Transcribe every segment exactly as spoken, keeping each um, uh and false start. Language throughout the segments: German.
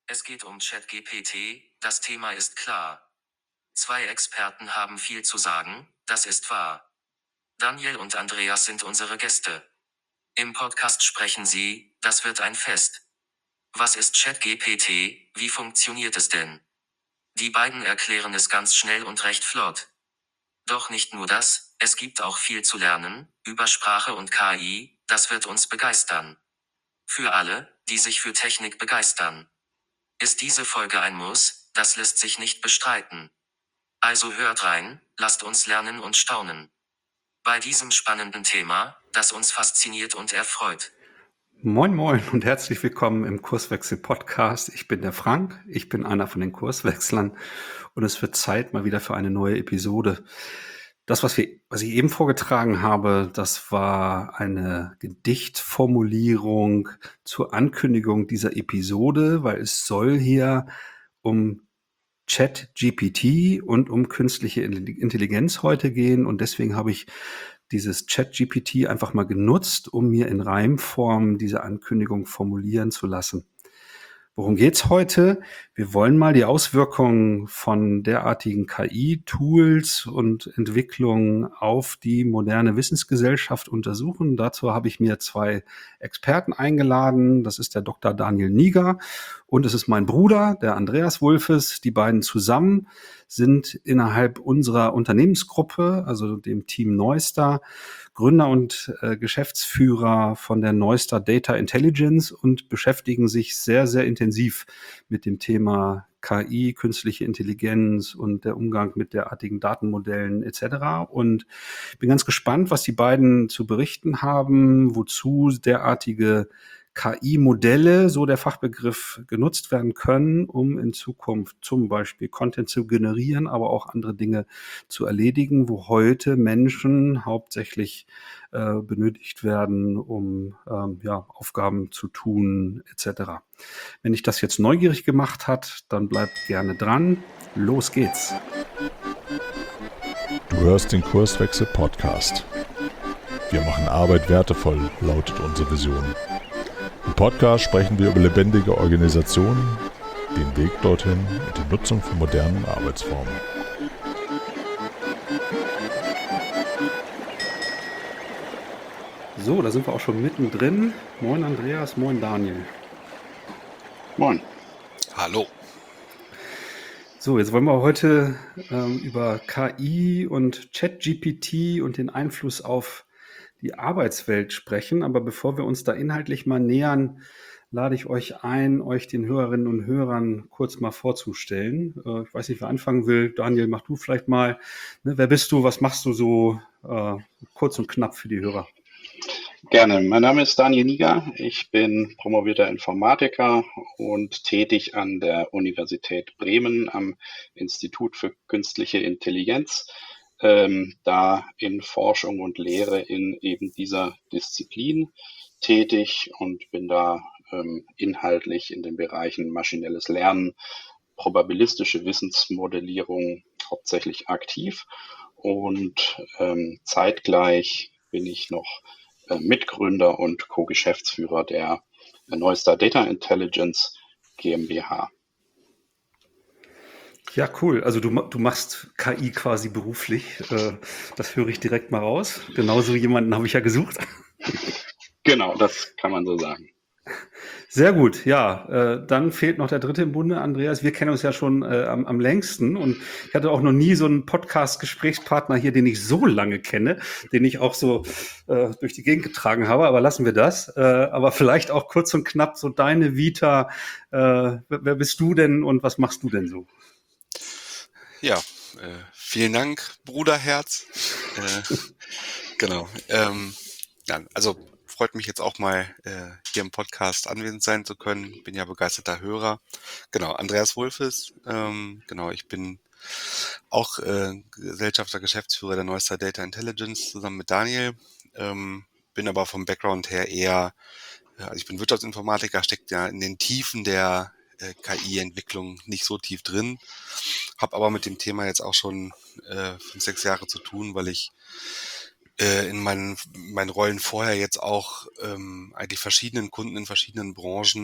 Es geht um ChatGPT, das Thema ist klar. Zwei Experten haben viel zu sagen, das ist wahr. Daniel und Andreas sind unsere Gäste. Im Podcast sprechen sie, das wird ein Fest. Was ist ChatGPT, wie funktioniert es denn? Die beiden erklären es ganz schnell und recht flott. Doch nicht nur das, es gibt auch viel zu lernen, über Sprache und K I, das wird uns begeistern. Für alle, die sich für Technik begeistern. Ist diese Folge ein Muss, das lässt sich nicht bestreiten. Also hört rein, lasst uns lernen und staunen. Bei diesem spannenden Thema, das uns fasziniert und erfreut. Moin Moin und herzlich willkommen im Kurswechsel-Podcast. Ich bin der Frank, ich bin einer von den Kurswechslern und es wird Zeit mal wieder für eine neue Episode. Das, was, wir, was ich eben vorgetragen habe, das war eine Gedichtformulierung zur Ankündigung dieser Episode, weil es soll hier um ChatGPT und um künstliche Intelligenz heute gehen und deswegen habe ich dieses ChatGPT einfach mal genutzt, um mir in Reimform diese Ankündigung formulieren zu lassen. Worum geht's heute? Wir wollen mal die Auswirkungen von derartigen K I-Tools und Entwicklungen auf die moderne Wissensgesellschaft untersuchen. Dazu habe ich mir zwei Experten eingeladen. Das ist der Doktor Daniel Niger und es ist mein Bruder, der Andreas Wulfes. Die beiden zusammen sind innerhalb unserer Unternehmensgruppe, also dem Team Neustar, Gründer und äh, Geschäftsführer von der Neustar Data Intelligence und beschäftigen sich sehr, sehr intensiv mit dem Thema K I, künstliche Intelligenz und der Umgang mit derartigen Datenmodellen et cetera. Und ich bin ganz gespannt, was die beiden zu berichten haben, wozu derartige K I-Modelle, so der Fachbegriff, genutzt werden können, um in Zukunft zum Beispiel Content zu generieren, aber auch andere Dinge zu erledigen, wo heute Menschen hauptsächlich äh, benötigt werden, um ähm, ja, Aufgaben zu tun et cetera. Wenn dich das jetzt neugierig gemacht hat, dann bleib gerne dran. Los geht's. Du hörst den Kurswechsel-Podcast. Wir machen Arbeit wertevoll, lautet unsere Vision. Im Podcast sprechen wir über lebendige Organisationen, den Weg dorthin und die Nutzung von modernen Arbeitsformen. So, da sind wir auch schon mittendrin. Moin Andreas, moin Daniel. Moin. Hallo. So, jetzt wollen wir heute ähm, über K I und ChatGPT und den Einfluss auf die Arbeitswelt sprechen. Aber bevor wir uns da inhaltlich mal nähern, lade ich euch ein, euch den Hörerinnen und Hörern kurz mal vorzustellen. Äh, ich weiß nicht, wer anfangen will. Daniel, mach du vielleicht mal. Ne, wer bist du? Was machst du so? Äh, kurz und knapp für die Hörer. Gerne. Mein Name ist Daniel Niger. Ich bin promovierter Informatiker und tätig an der Universität Bremen am Institut für Künstliche Intelligenz, ähm, da in Forschung und Lehre in eben dieser Disziplin tätig und bin da ähm, inhaltlich in den Bereichen maschinelles Lernen, probabilistische Wissensmodellierung hauptsächlich aktiv und ähm, zeitgleich bin ich noch Mitgründer und Co-Geschäftsführer der Neustar Data Intelligence GmbH. Ja, cool. Also du, du machst K I quasi beruflich. Das höre ich direkt mal raus. Genauso jemanden habe ich ja gesucht. Genau, das kann man so sagen. Sehr gut, ja. Äh, dann fehlt noch der dritte im Bunde, Andreas. Wir kennen uns ja schon äh, am, am längsten und ich hatte auch noch nie so einen Podcast-Gesprächspartner hier, den ich so lange kenne, den ich auch so äh, durch die Gegend getragen habe, aber lassen wir das. Äh, aber vielleicht auch kurz und knapp so deine Vita. Äh, wer, wer bist du denn und was machst du denn so? Ja, äh, vielen Dank, Bruderherz. Äh, genau. Ähm, ja, also freut mich jetzt auch mal äh, hier im Podcast anwesend sein zu können. Bin ja begeisterter Hörer. Genau, Andreas Wulfes. Ähm, genau, ich bin auch äh, Gesellschafter, Geschäftsführer der Neustar Data Intelligence zusammen mit Daniel. Ähm, bin aber vom Background her eher, also ich bin Wirtschaftsinformatiker, steckt ja in den Tiefen der äh, K I-Entwicklung nicht so tief drin. Habe aber mit dem Thema jetzt auch schon äh, fünf, sechs Jahre zu tun, weil ich äh, in meinen, meinen Rollen vorher jetzt auch ähm, eigentlich verschiedenen Kunden in verschiedenen Branchen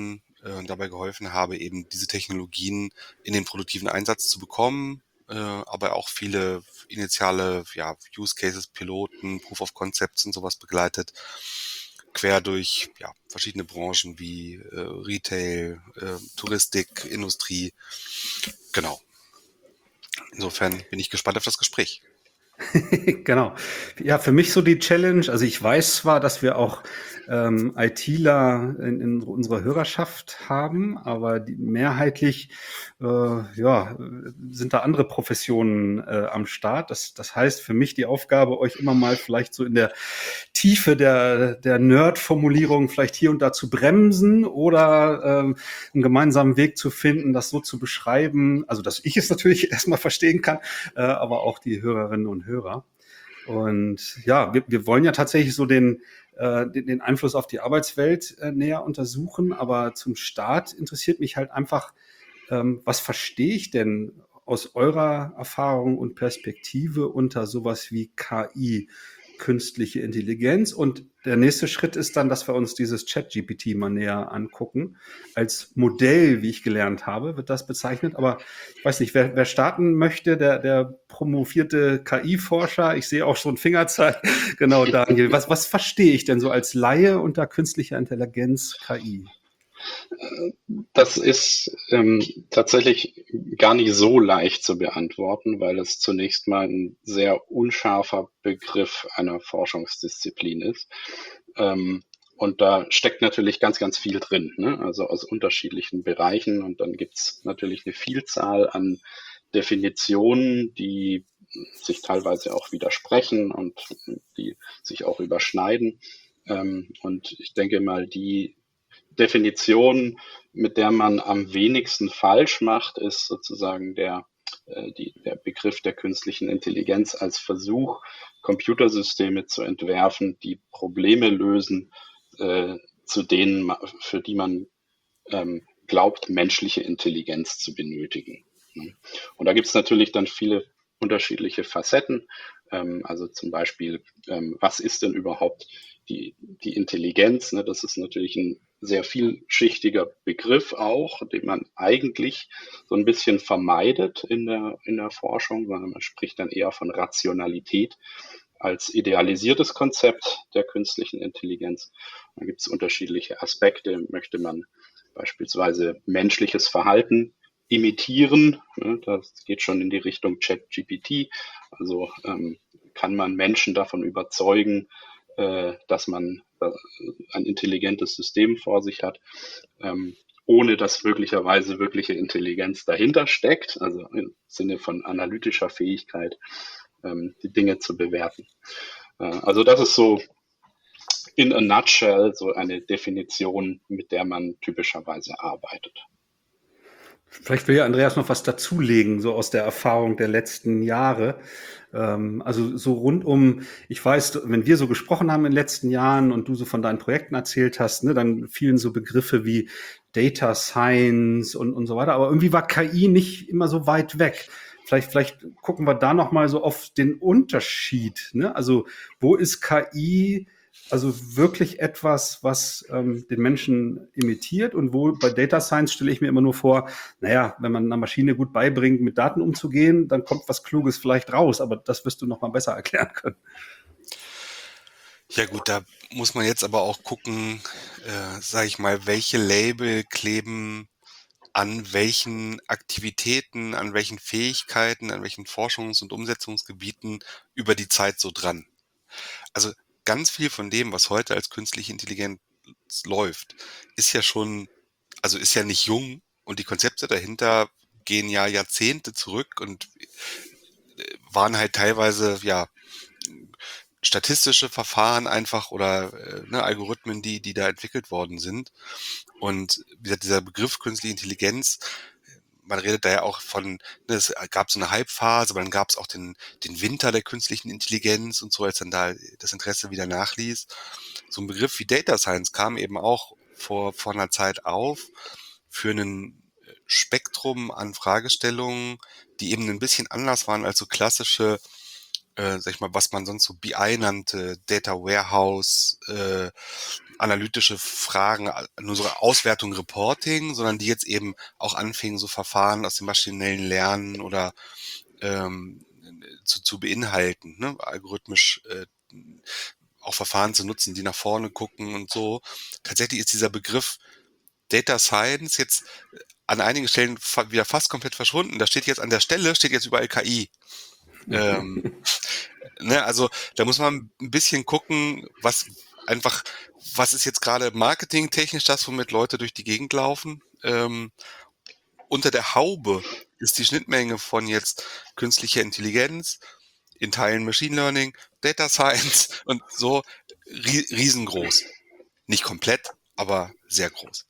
äh, dabei geholfen habe, eben diese Technologien in den produktiven Einsatz zu bekommen, äh, aber auch viele initiale ja, Use Cases, Piloten, Proof of Concepts und sowas begleitet, quer durch ja, verschiedene Branchen wie äh, Retail, äh, Touristik, Industrie. Genau. Insofern bin ich gespannt auf das Gespräch. Genau. Ja, für mich so die Challenge, also ich weiß zwar, dass wir auch ähm, ITler in, in unserer Hörerschaft haben, aber die, mehrheitlich äh, ja, sind da andere Professionen äh, am Start. Das, das heißt für mich die Aufgabe, euch immer mal vielleicht so in der Tiefe der, der Nerd-Formulierung vielleicht hier und da zu bremsen oder ähm, einen gemeinsamen Weg zu finden, das so zu beschreiben, also dass ich es natürlich erstmal verstehen kann, äh, aber auch die Hörerinnen und Hörer. Und ja, wir, wir wollen ja tatsächlich so den, äh, den, den Einfluss auf die Arbeitswelt äh, näher untersuchen, aber zum Start interessiert mich halt einfach, ähm, was verstehe ich denn aus eurer Erfahrung und Perspektive unter sowas wie K I, künstliche Intelligenz? Und der nächste Schritt ist dann, dass wir uns dieses ChatGPT mal näher angucken. Als Modell, wie ich gelernt habe, wird das bezeichnet. Aber ich weiß nicht, wer, wer starten möchte, der, der promovierte K I-Forscher, ich sehe auch schon Fingerzeig. Genau, Daniel. Was, was verstehe ich denn so als Laie unter künstlicher Intelligenz K I? Das ist ähm, tatsächlich gar nicht so leicht zu beantworten, weil es zunächst mal ein sehr unscharfer Begriff einer Forschungsdisziplin ist. Ähm, und da steckt natürlich ganz, ganz viel drin, ne? Also aus unterschiedlichen Bereichen. Und dann gibt's natürlich eine Vielzahl an Definitionen, die sich teilweise auch widersprechen und die sich auch überschneiden. Ähm, und ich denke mal, die Definition, mit der man am wenigsten falsch macht, ist sozusagen der, äh, die, der Begriff der künstlichen Intelligenz als Versuch, Computersysteme zu entwerfen, die Probleme lösen, äh, zu denen, für die man ähm, glaubt, menschliche Intelligenz zu benötigen. Und da gibt es natürlich dann viele unterschiedliche Facetten. Ähm, also zum Beispiel, ähm, was ist denn überhaupt die, die Intelligenz? Ne? Das ist natürlich ein sehr vielschichtiger Begriff auch, den man eigentlich so ein bisschen vermeidet in der, in der Forschung, sondern man spricht dann eher von Rationalität als idealisiertes Konzept der künstlichen Intelligenz. Da gibt es unterschiedliche Aspekte. Möchte man beispielsweise menschliches Verhalten imitieren? Ne? Das geht schon in die Richtung ChatGPT. Also ähm, kann man Menschen davon überzeugen, äh, dass man äh, ein intelligentes System vor sich hat, ähm, ohne dass möglicherweise wirkliche Intelligenz dahinter steckt, also im Sinne von analytischer Fähigkeit, ähm, die Dinge zu bewerten. Äh, also das ist so in a nutshell so eine Definition, mit der man typischerweise arbeitet. Vielleicht will ja Andreas noch was dazulegen, so aus der Erfahrung der letzten Jahre. Ähm, also so rund um, ich weiß, wenn wir so gesprochen haben in den letzten Jahren und du so von deinen Projekten erzählt hast, ne, dann fielen so Begriffe wie Data Science und, und so weiter. Aber irgendwie war K I nicht immer so weit weg. Vielleicht, vielleicht gucken wir da noch mal so auf den Unterschied. Ne? Also wo ist K I also wirklich etwas, was ähm, den Menschen imitiert und wo bei Data Science stelle ich mir immer nur vor, naja, wenn man einer Maschine gut beibringt, mit Daten umzugehen, dann kommt was Kluges vielleicht raus, aber das wirst du noch mal besser erklären können. Ja gut, da muss man jetzt aber auch gucken, äh, sage ich mal, welche Label kleben an welchen Aktivitäten, an welchen Fähigkeiten, an welchen Forschungs- und Umsetzungsgebieten über die Zeit so dran. Also ganz viel von dem, was heute als künstliche Intelligenz läuft, ist ja schon, also ist ja nicht jung und die Konzepte dahinter gehen ja Jahrzehnte zurück und waren halt teilweise, ja, statistische Verfahren einfach oder äh, ne, Algorithmen, die, die da entwickelt worden sind. Und wie gesagt, dieser Begriff künstliche Intelligenz, man redet da ja auch von, ne, es gab so eine Hype-Phase, aber dann gab es auch den, den Winter der künstlichen Intelligenz und so, als dann da das Interesse wieder nachließ. So ein Begriff wie Data Science kam eben auch vor, vor einer Zeit auf für ein Spektrum an Fragestellungen, die eben ein bisschen anders waren als so klassische äh, sag ich mal, was man sonst so B I nannte, Data Warehouse, äh, analytische Fragen, nur so Auswertung, Reporting, sondern die jetzt eben auch anfingen, so Verfahren aus dem maschinellen Lernen oder ähm, zu, zu beinhalten, ne? Algorithmisch äh, auch Verfahren zu nutzen, die nach vorne gucken und so. Tatsächlich ist dieser Begriff Data Science jetzt an einigen Stellen fa- wieder fast komplett verschwunden. Da steht jetzt an der Stelle, steht jetzt überall K I. Ähm, ne, also da muss man ein bisschen gucken, was einfach, was ist jetzt gerade marketingtechnisch das, womit Leute durch die Gegend laufen. Ähm, unter der Haube ist die Schnittmenge von jetzt künstlicher Intelligenz, in Teilen Machine Learning, Data Science und so rie riesengroß. Nicht komplett, aber sehr groß.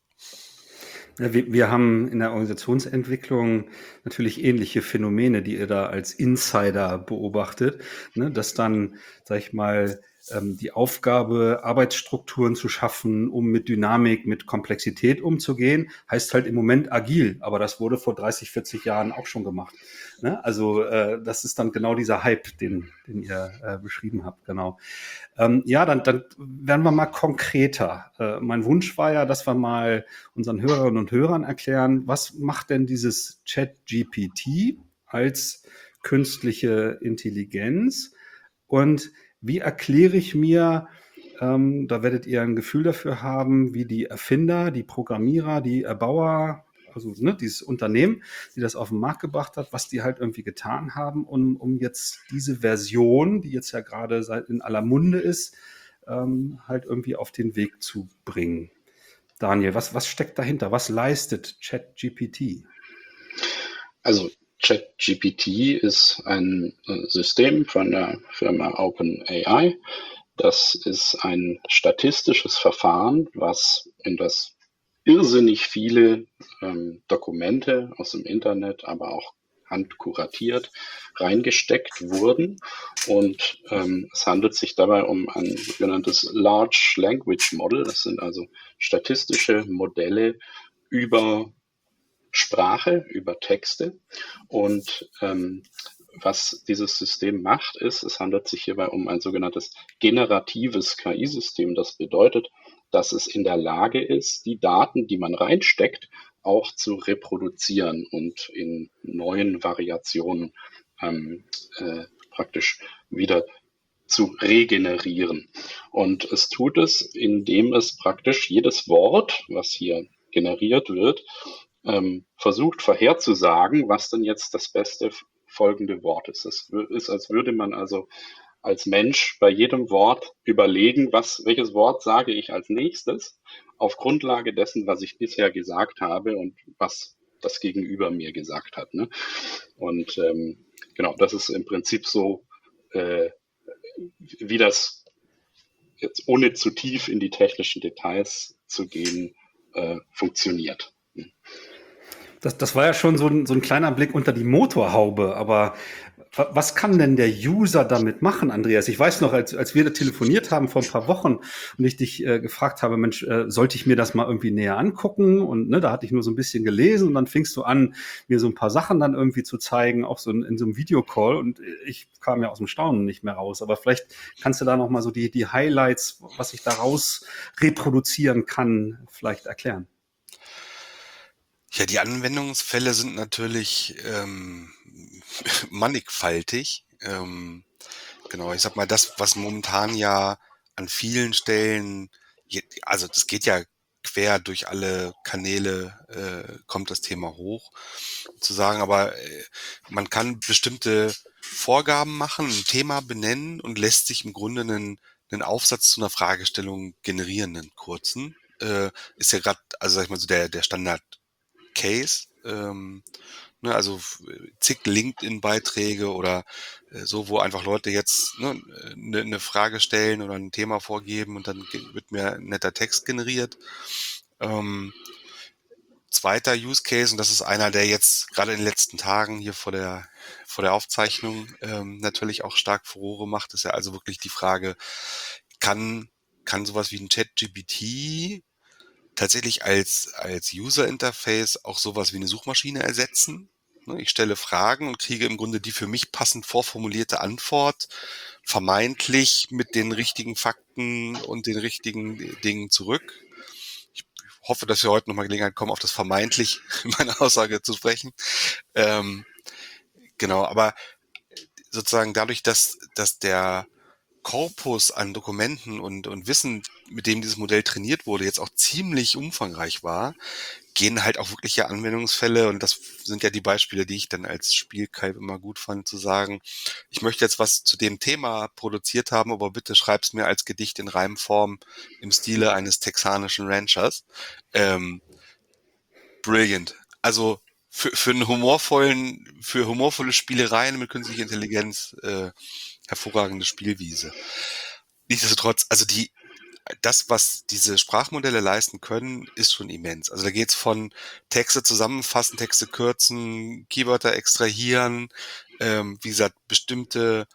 Ja, wir, wir haben in der Organisationsentwicklung natürlich ähnliche Phänomene, die ihr da als Insider beobachtet, ne, dass dann, sag ich mal, ähm, die Aufgabe, Arbeitsstrukturen zu schaffen, um mit Dynamik, mit Komplexität umzugehen, heißt halt im Moment agil, aber das wurde vor dreißig, vierzig Jahren auch schon gemacht. Ne? Also äh, das ist dann genau dieser Hype, den, den ihr äh, beschrieben habt, genau. Ähm, ja, dann, dann werden wir mal konkreter. Äh, mein Wunsch war ja, dass wir mal unseren Hörerinnen und Hörern erklären, was macht denn dieses ChatGPT als künstliche Intelligenz und wie erkläre ich mir, ähm, da werdet ihr ein Gefühl dafür haben, wie die Erfinder, die Programmierer, die Erbauer, also ne, dieses Unternehmen, die das auf den Markt gebracht hat, was die halt irgendwie getan haben, um, um jetzt diese Version, die jetzt ja gerade seit in aller Munde ist, ähm, halt irgendwie auf den Weg zu bringen. Daniel, was, was steckt dahinter? Was leistet ChatGPT? Also ChatGPT ist ein äh, System von der Firma OpenAI. Das ist ein statistisches Verfahren, was in das irrsinnig viele ähm, Dokumente aus dem Internet, aber auch handkuratiert reingesteckt wurden. Und ähm, es handelt sich dabei um ein sogenanntes Large Language Model. Das sind also statistische Modelle über Sprache, über Texte. Und ähm, was dieses System macht, ist, es handelt sich hierbei um ein sogenanntes generatives K I-System. Das bedeutet, dass es in der Lage ist, die Daten, die man reinsteckt, auch zu reproduzieren und in neuen Variationen ähm, äh, praktisch wieder zu regenerieren. Und es tut es, indem es praktisch jedes Wort, was hier generiert wird, ähm, versucht vorherzusagen, was denn jetzt das beste folgende Wort ist. Es ist, als würde man also als Mensch bei jedem Wort überlegen, was, welches Wort sage ich als nächstes, auf Grundlage dessen, was ich bisher gesagt habe und was das Gegenüber mir gesagt hat. Ne? Und ähm, genau, das ist im Prinzip so, äh, wie das jetzt ohne zu tief in die technischen Details zu gehen, äh, funktioniert. Das, das war ja schon so ein, so ein kleiner Blick unter die Motorhaube, aber wa- was kann denn der User damit machen, Andreas? Ich weiß noch, als, als wir da telefoniert haben vor ein paar Wochen und ich dich äh, gefragt habe, Mensch, äh, sollte ich mir das mal irgendwie näher angucken? Und ne, da hatte ich nur so ein bisschen gelesen und dann fingst du an, mir so ein paar Sachen dann irgendwie zu zeigen, auch so in, in so einem Videocall und ich kam ja aus dem Staunen nicht mehr raus. Aber vielleicht kannst du da noch mal so die, die Highlights, was ich daraus reproduzieren kann, vielleicht erklären. Ja, die Anwendungsfälle sind natürlich ähm, mannigfaltig. Ähm, genau, ich sag mal, das, was momentan ja an vielen Stellen, je- also das geht ja quer durch alle Kanäle, äh, kommt das Thema hoch, zu sagen, aber äh, man kann bestimmte Vorgaben machen, ein Thema benennen und lässt sich im Grunde einen, einen Aufsatz zu einer Fragestellung generieren, einen kurzen. Äh, ist ja gerade, also sag ich mal so der, der Standard Case, ähm, ne, also zig LinkedIn-Beiträge oder äh, so, wo einfach Leute jetzt ne, ne eine Frage stellen oder ein Thema vorgeben und dann wird mir ein netter Text generiert. Ähm, zweiter Use Case, und das ist einer, der jetzt gerade in den letzten Tagen hier vor der vor der Aufzeichnung ähm, natürlich auch stark Furore macht, ist ja also wirklich die Frage, kann kann sowas wie ein ChatGPT tatsächlich als als User Interface auch sowas wie eine Suchmaschine ersetzen? Ne, ich stelle Fragen und kriege im Grunde die für mich passend vorformulierte Antwort, vermeintlich mit den richtigen Fakten und den richtigen Dingen zurück. Ich hoffe, dass wir heute nochmal Gelegenheit kommen, auf das vermeintlich in meiner Aussage zu sprechen. Ähm, genau, aber sozusagen dadurch, dass, dass der Korpus an Dokumenten und, und Wissen, mit dem dieses Modell trainiert wurde, jetzt auch ziemlich umfangreich war, gehen halt auch wirkliche Anwendungsfälle, und das sind ja die Beispiele, die ich dann als Spielkalb immer gut fand, zu sagen, ich möchte jetzt was zu dem Thema produziert haben, aber bitte schreib's mir als Gedicht in Reimform im Stile eines texanischen Ranchers. Ähm, brilliant. Also für, für einen humorvollen, für humorvolle Spielereien mit künstlicher Intelligenz äh, hervorragende Spielwiese. Nichtsdestotrotz, also die das, was diese Sprachmodelle leisten können, ist schon immens. Also da geht's von Texte zusammenfassen, Texte kürzen, Keywörter extrahieren, ähm, wie gesagt, bestimmte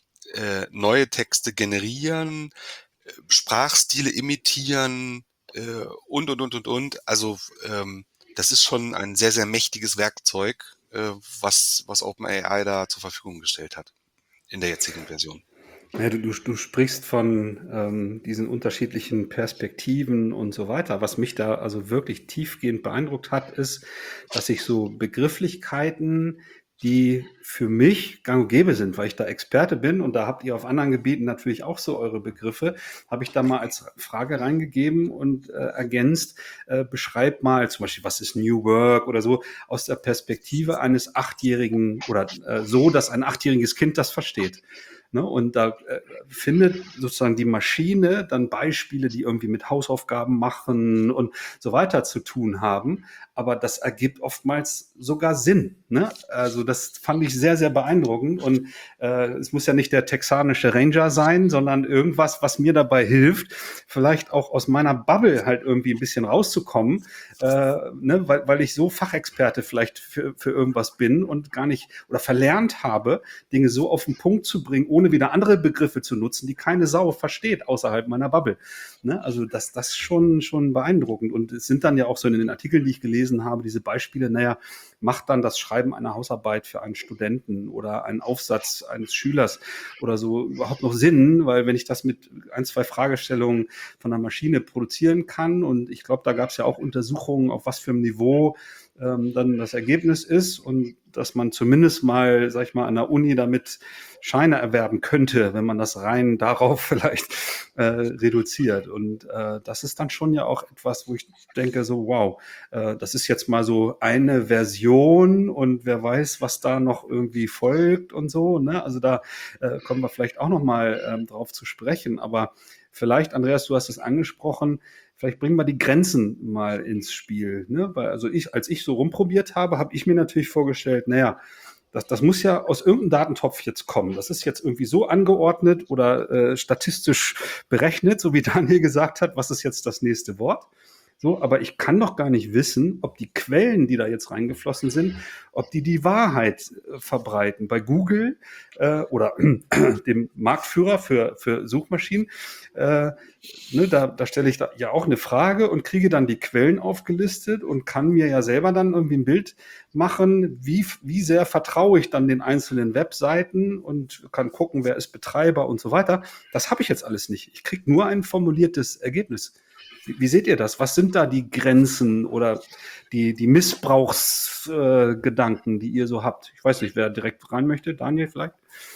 äh, neue Texte generieren, äh, Sprachstile imitieren äh, und, und, und, und, und. Also ähm, das ist schon ein sehr, sehr mächtiges Werkzeug, äh, was, was OpenAI da zur Verfügung gestellt hat in der jetzigen Version. Ja, du, du, du sprichst von ähm, diesen unterschiedlichen Perspektiven und so weiter. Was mich da also wirklich tiefgehend beeindruckt hat, ist, dass ich so Begrifflichkeiten, die für mich gang und gäbe sind, weil ich da Experte bin, und da habt ihr auf anderen Gebieten natürlich auch so eure Begriffe, habe ich da mal als Frage reingegeben und äh, ergänzt, äh, beschreib mal zum Beispiel, was ist New Work oder so, aus der Perspektive eines Achtjährigen oder äh, so, dass ein achtjähriges Kind das versteht. Ne? Und da äh, findet sozusagen die Maschine dann Beispiele, die irgendwie mit Hausaufgaben machen und so weiter zu tun haben. Aber das ergibt oftmals sogar Sinn. Ne? Also das fand ich sehr, sehr beeindruckend. Und äh, es muss ja nicht der texanische Ranger sein, sondern irgendwas, was mir dabei hilft, vielleicht auch aus meiner Bubble halt irgendwie ein bisschen rauszukommen, äh, ne? weil, weil ich so Fachexperte vielleicht für, für irgendwas bin und gar nicht oder verlernt habe, Dinge so auf den Punkt zu bringen, ohne wieder andere Begriffe zu nutzen, die keine Sau versteht außerhalb meiner Bubble. Ne? Also das, das ist schon, schon beeindruckend. Und es sind dann ja auch so in den Artikeln, die ich gelesen habe, diese Beispiele, naja, macht dann das Schreiben einer Hausarbeit für einen Studenten oder einen Aufsatz eines Schülers oder so überhaupt noch Sinn, weil wenn ich das mit ein, zwei Fragestellungen von der Maschine produzieren kann, und ich glaube, da gab es ja auch Untersuchungen, auf was für einem Niveau ähm, dann das Ergebnis ist, und dass man zumindest mal, sag ich mal, an der Uni damit Scheine erwerben könnte, wenn man das rein darauf vielleicht äh, reduziert. Und äh, das ist dann schon ja auch etwas, wo ich denke, so wow, äh, das ist jetzt mal so eine Version, und wer weiß, was da noch irgendwie folgt und so. Ne? Also da äh, kommen wir vielleicht auch noch mal ähm, drauf zu sprechen. Aber vielleicht, Andreas, du hast es angesprochen, vielleicht bringen wir die Grenzen mal ins Spiel. Ne? Weil also ich, als ich so rumprobiert habe, habe ich mir natürlich vorgestellt, naja, Das, das muss ja aus irgendeinem Datentopf jetzt kommen. Das ist jetzt irgendwie so angeordnet oder äh, statistisch berechnet, so wie Daniel gesagt hat, was ist jetzt das nächste Wort. So, aber ich kann doch gar nicht wissen, ob die Quellen, die da jetzt reingeflossen sind, ob die die Wahrheit äh, verbreiten. Bei Google äh, oder äh, dem Marktführer für, für Suchmaschinen, äh, ne, da, da stelle ich da ja auch eine Frage und kriege dann die Quellen aufgelistet und kann mir ja selber dann irgendwie ein Bild machen, wie, wie sehr vertraue ich dann den einzelnen Webseiten und kann gucken, wer ist Betreiber und so weiter. Das habe ich jetzt alles nicht. Ich kriege nur ein formuliertes Ergebnis. Wie, wie seht ihr das? Was sind da die Grenzen oder die, die Missbrauchsgedanken, äh, die ihr so habt? Ich weiß nicht, wer direkt rein möchte. Daniel vielleicht?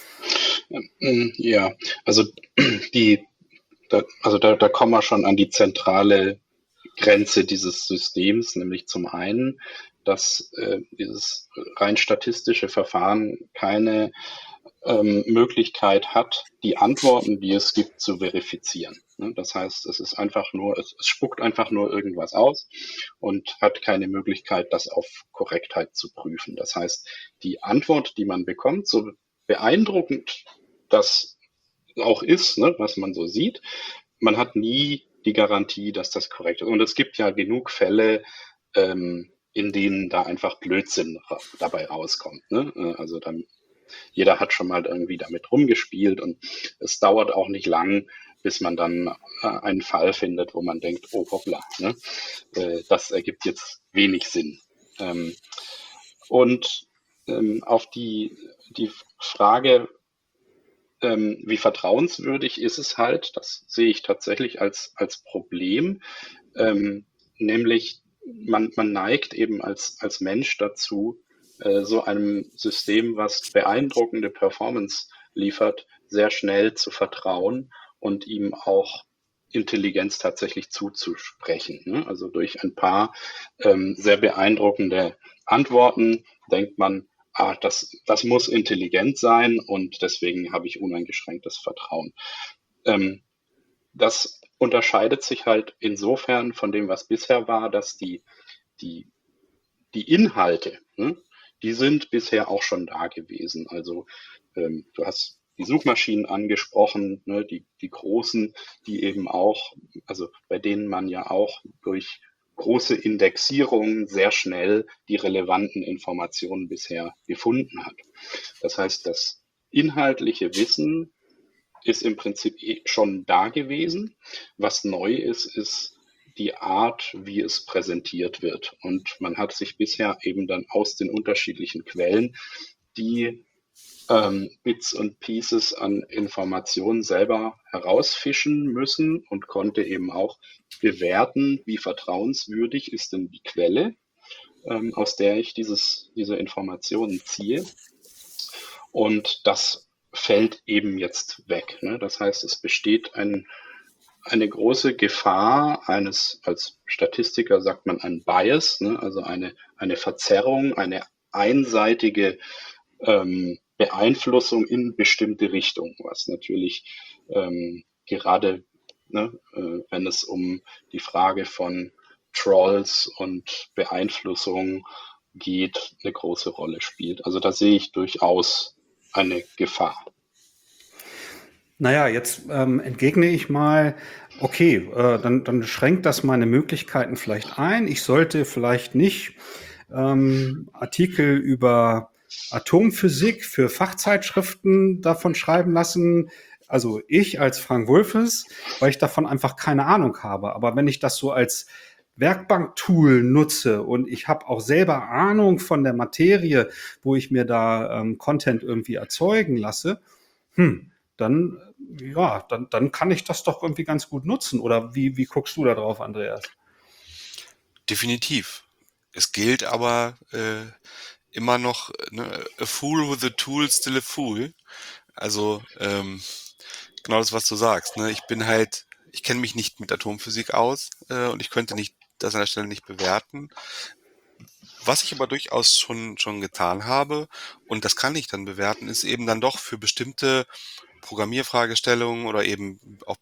Ja, also die, da, also da, da kommen wir schon an die zentrale Grenze dieses Systems, nämlich zum einen, dass äh, dieses rein statistische Verfahren keine ähm, Möglichkeit hat, die Antworten, die es gibt, zu verifizieren. Ne? Das heißt, es ist einfach nur, es, es spuckt einfach nur irgendwas aus und hat keine Möglichkeit, das auf Korrektheit zu prüfen. Das heißt, die Antwort, die man bekommt, so beeindruckend das auch ist, ne, was man so sieht, man hat nie die Garantie, dass das korrekt ist. Und es gibt ja genug Fälle, ähm, in denen da einfach Blödsinn ra- dabei rauskommt. Ne? Äh, Also dann, jeder hat schon mal irgendwie damit rumgespielt, und es dauert auch nicht lang, bis man dann äh, einen Fall findet, wo man denkt, oh hoppla, ne? äh, das ergibt jetzt wenig Sinn. Ähm, und ähm, auf die, die Frage, ähm, wie vertrauenswürdig ist es halt, das sehe ich tatsächlich als, als Problem, ähm, nämlich man, man neigt eben als, als Mensch dazu, äh, so einem System, was beeindruckende Performance liefert, sehr schnell zu vertrauen und ihm auch Intelligenz tatsächlich zuzusprechen. Ne? Also durch ein paar ähm, sehr beeindruckende Antworten denkt man, ah, das, das muss intelligent sein und deswegen habe ich uneingeschränktes Vertrauen. Ähm, das unterscheidet sich halt insofern von dem, was bisher war, dass die, die, die Inhalte, ne, die sind bisher auch schon da gewesen. Also ähm, du hast die Suchmaschinen angesprochen, ne, die, die großen, die eben auch, also bei denen man ja auch durch große Indexierungen sehr schnell die relevanten Informationen bisher gefunden hat. Das heißt, das inhaltliche Wissen ist im Prinzip eh schon da gewesen. Was neu ist, ist die Art, wie es präsentiert wird. Und man hat sich bisher eben dann aus den unterschiedlichen Quellen die ähm, Bits und Pieces an Informationen selber herausfischen müssen und konnte eben auch bewerten, wie vertrauenswürdig ist denn die Quelle, ähm, aus der ich dieses, diese Informationen ziehe. Und das fällt eben jetzt weg. Ne? Das heißt, es besteht ein, eine große Gefahr eines, als Statistiker sagt man ein Bias, ne? Also eine, eine Verzerrung, eine einseitige ähm, Beeinflussung in bestimmte Richtungen, was natürlich ähm, gerade, ne, äh, wenn es um die Frage von Trolls und Beeinflussung geht, eine große Rolle spielt. Also da sehe ich durchaus eine Gefahr. Naja, jetzt ähm, entgegne ich mal, okay, äh, dann, dann schränkt das meine Möglichkeiten vielleicht ein. Ich sollte vielleicht nicht ähm, Artikel über Atomphysik für Fachzeitschriften davon schreiben lassen. Also ich als Frank Wulffes, weil ich davon einfach keine Ahnung habe. Aber wenn ich das so als Werkbank-Tool nutze und ich habe auch selber Ahnung von der Materie, wo ich mir da ähm, Content irgendwie erzeugen lasse, hm, dann, ja, dann, dann kann ich das doch irgendwie ganz gut nutzen. Oder wie, wie guckst du da drauf, Andreas? Definitiv. Es gilt aber äh, immer noch, ne, a fool with a tool, still a fool. Also ähm, genau das, was du sagst. Ne? Ich bin halt, ich kenne mich nicht mit Atomphysik aus äh, und ich könnte nicht das an der Stelle nicht bewerten. Was ich aber durchaus schon schon getan habe, und das kann ich dann bewerten, ist eben dann doch für bestimmte Programmierfragestellungen oder eben auch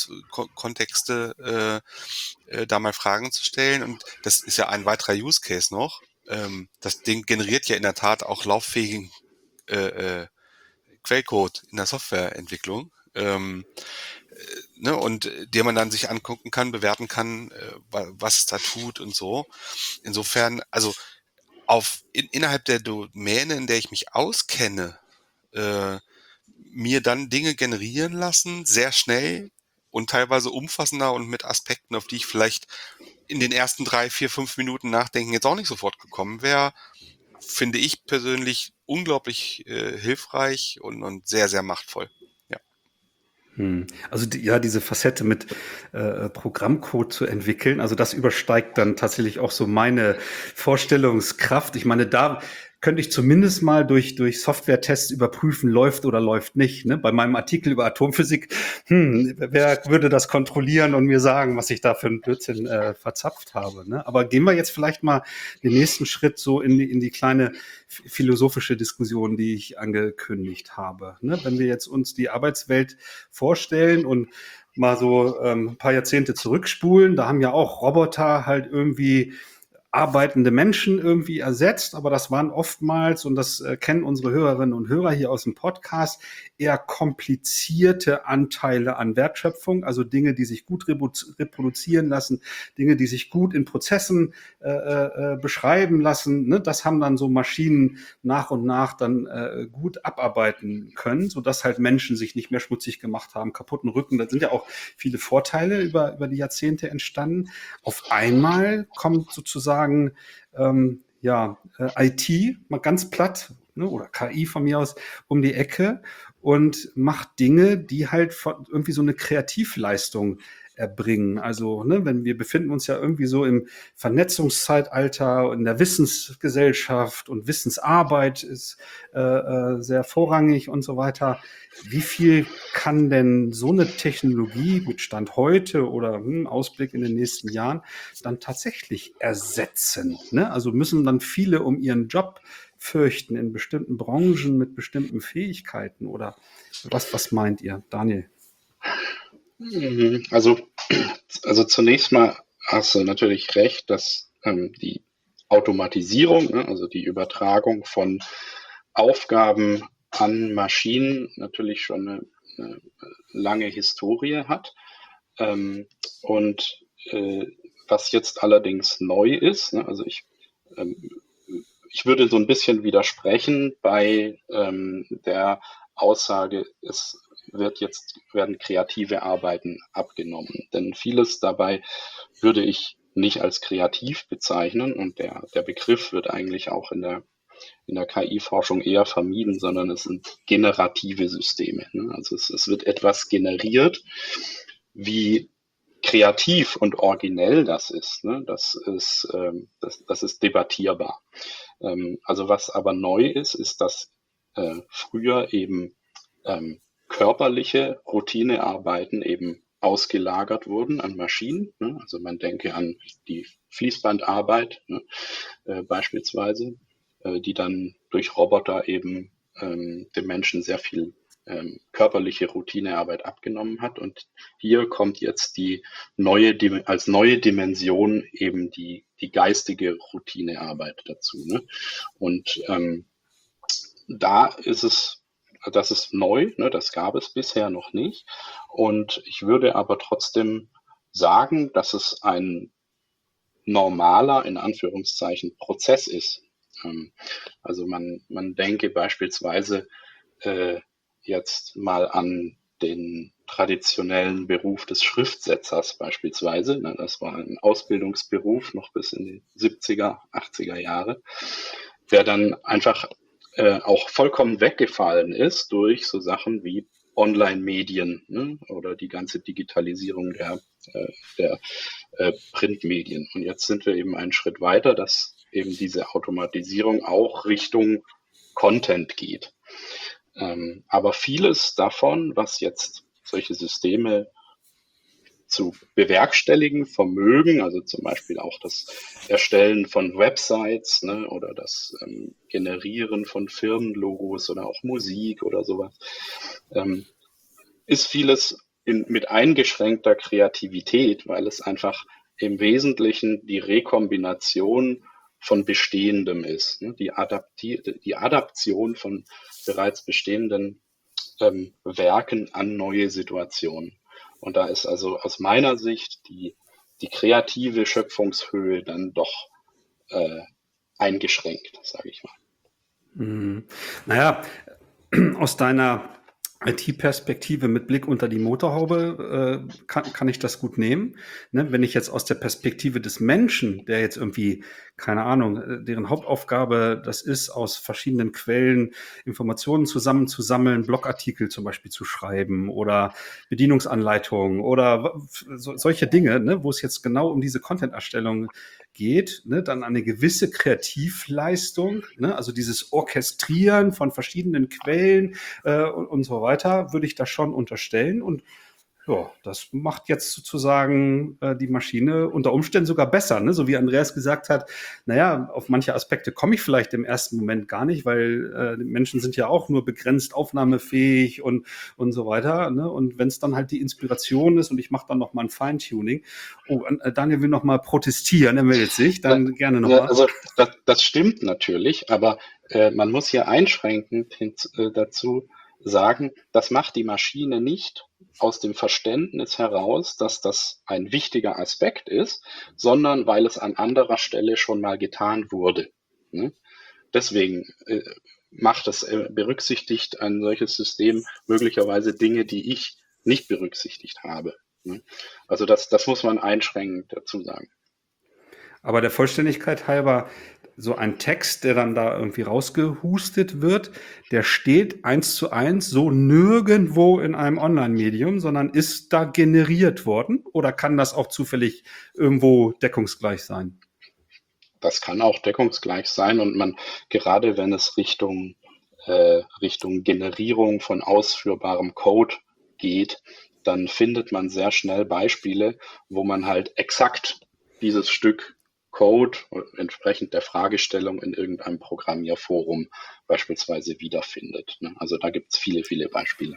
Business-Kontexte äh, äh, da mal Fragen zu stellen. Und das ist ja ein weiterer Use Case noch. Ähm, das Ding generiert ja in der Tat auch lauffähigen äh, äh, Quellcode in der Softwareentwicklung. Ähm, äh, ne, und der man dann sich angucken kann, bewerten kann, äh, was es da tut und so. Insofern, also auf in, innerhalb der Domäne, in der ich mich auskenne, äh, mir dann Dinge generieren lassen, sehr schnell und teilweise umfassender und mit Aspekten, auf die ich vielleicht in den ersten drei, vier, fünf Minuten Nachdenken jetzt auch nicht sofort gekommen wäre, finde ich persönlich unglaublich äh, hilfreich und, und sehr, sehr machtvoll. Ja. Hm. Also die, ja, diese Facette mit äh, Programmcode zu entwickeln, also das übersteigt dann tatsächlich auch so meine Vorstellungskraft. Ich meine, da könnte ich zumindest mal durch, durch Software-Tests überprüfen, läuft oder läuft nicht. Ne? Bei meinem Artikel über Atomphysik, hm, wer würde das kontrollieren und mir sagen, was ich da für einen Blödsinn äh, verzapft habe. Ne? Aber gehen wir jetzt vielleicht mal den nächsten Schritt so in die, in die kleine philosophische Diskussion, die ich angekündigt habe. Ne? Wenn wir jetzt uns die Arbeitswelt vorstellen und mal so ähm, ein paar Jahrzehnte zurückspulen, da haben ja auch Roboter halt irgendwie arbeitende Menschen irgendwie ersetzt, aber das waren oftmals, und das äh, kennen unsere Hörerinnen und Hörer hier aus dem Podcast, eher komplizierte Anteile an Wertschöpfung, also Dinge, die sich gut reproduzieren lassen, Dinge, die sich gut in Prozessen äh, äh, beschreiben lassen. Ne? Das haben dann so Maschinen nach und nach dann äh, gut abarbeiten können, sodass halt Menschen sich nicht mehr schmutzig gemacht haben, kaputten Rücken. Da sind ja auch viele Vorteile über, über die Jahrzehnte entstanden. Auf einmal kommt sozusagen Ähm, ja, äh, I T, mal ganz platt, ne, oder K I von mir aus, um die Ecke und macht Dinge, die halt von, irgendwie so eine Kreativleistung erbringen. Also, ne, wenn wir befinden uns ja irgendwie so im Vernetzungszeitalter, in der Wissensgesellschaft und Wissensarbeit ist äh, äh, sehr vorrangig und so weiter. Wie viel kann denn so eine Technologie mit Stand heute oder hm, Ausblick in den nächsten Jahren dann tatsächlich ersetzen? Ne? Also müssen dann viele um ihren Job fürchten in bestimmten Branchen mit bestimmten Fähigkeiten oder was, was meint ihr, Daniel? Mhm. Also, also zunächst mal hast du natürlich recht, dass ähm, die Automatisierung, ne, also die Übertragung von Aufgaben an Maschinen natürlich schon eine, eine lange Historie hat. Ähm, und äh, was jetzt allerdings neu ist, ne, also ich, ähm, ich würde so ein bisschen widersprechen bei ähm, der Aussage, es wird jetzt, werden kreative Arbeiten abgenommen. Denn vieles dabei würde ich nicht als kreativ bezeichnen und der, der Begriff wird eigentlich auch in der, in der K I-Forschung eher vermieden, sondern es sind generative Systeme. Ne? Also es, es wird etwas generiert, wie kreativ und originell das ist, ne? das ist, ähm, das, das ist debattierbar. Ähm, also was aber neu ist, ist, dass äh, früher eben ähm, körperliche Routinearbeiten eben ausgelagert wurden an Maschinen. Ne? Also man denke an die Fließbandarbeit ne? äh, beispielsweise, äh, die dann durch Roboter eben ähm, dem Menschen sehr viel ähm, körperliche Routinearbeit abgenommen hat. Und hier kommt jetzt die neue, als neue Dimension eben die, die geistige Routinearbeit dazu. Ne? Und ähm, da ist es, das ist neu, ne, das gab es bisher noch nicht. Und ich würde aber trotzdem sagen, dass es ein normaler, in Anführungszeichen, Prozess ist. Ähm, also man, man denke beispielsweise äh, jetzt mal an den traditionellen Beruf des Schriftsetzers beispielsweise. Na, das war ein Ausbildungsberuf noch bis in die siebziger, achtziger Jahre, der dann einfach äh, auch vollkommen weggefallen ist durch so Sachen wie Online-Medien ne, oder die ganze Digitalisierung der, äh, der äh, Printmedien. Und jetzt sind wir eben einen Schritt weiter, dass eben diese Automatisierung auch Richtung Content geht. Ähm, aber vieles davon, was jetzt solche Systeme zu bewerkstelligen vermögen, also zum Beispiel auch das Erstellen von Websites ne, oder das ähm, Generieren von Firmenlogos oder auch Musik oder sowas, ähm, ist vieles in, mit eingeschränkter Kreativität, weil es einfach im Wesentlichen die Rekombination von Bestehendem ist, ne, die, Adapti die Adaption von bereits bestehenden ähm, Werken an neue Situationen. Und da ist also aus meiner Sicht die, die kreative Schöpfungshöhe dann doch äh, eingeschränkt, sage ich mal. Mhm. Naja, aus deiner I T-Perspektive mit Blick unter die Motorhaube äh, kann, kann ich das gut nehmen. Ne? Wenn ich jetzt aus der Perspektive des Menschen, der jetzt irgendwie, keine Ahnung, äh, deren Hauptaufgabe das ist, aus verschiedenen Quellen Informationen zusammenzusammeln, Blogartikel zum Beispiel zu schreiben oder Bedienungsanleitungen oder so, solche Dinge, ne? Wo es jetzt genau um diese Content-Erstellung geht, ne? Dann eine gewisse Kreativleistung, ne? Also dieses Orchestrieren von verschiedenen Quellen äh, und, und so weiter, würde ich das schon unterstellen. Und ja, das macht jetzt sozusagen äh, die Maschine unter Umständen sogar besser, ne? So wie Andreas gesagt hat, naja, auf manche Aspekte komme ich vielleicht im ersten Moment gar nicht, weil äh, die Menschen sind ja auch nur begrenzt aufnahmefähig und, und so weiter. Ne? Und wenn es dann halt die Inspiration ist und ich mache dann noch mal ein Feintuning. Oh, äh, Daniel will noch mal protestieren, er meldet sich, dann Na, gerne noch ja, mal. also das, das stimmt natürlich, aber äh, man muss hier einschränkend hin, äh, dazu sagen, das macht die Maschine nicht aus dem Verständnis heraus, dass das ein wichtiger Aspekt ist, sondern weil es an anderer Stelle schon mal getan wurde. Ne? Deswegen äh, macht es, äh, berücksichtigt ein solches System möglicherweise Dinge, die ich nicht berücksichtigt habe. Ne? Also das, das muss man einschränkend dazu sagen. Aber der Vollständigkeit halber, so ein Text, der dann da irgendwie rausgehustet wird, der steht eins zu eins so nirgendwo in einem Online-Medium, sondern ist da generiert worden? Oder kann das auch zufällig irgendwo deckungsgleich sein? Das kann auch deckungsgleich sein und man, gerade wenn es Richtung, äh, Richtung Generierung von ausführbarem Code geht, dann findet man sehr schnell Beispiele, wo man halt exakt dieses Stück Code entsprechend der Fragestellung in irgendeinem Programmierforum beispielsweise wiederfindet. Ne? Also da gibt es viele, viele Beispiele.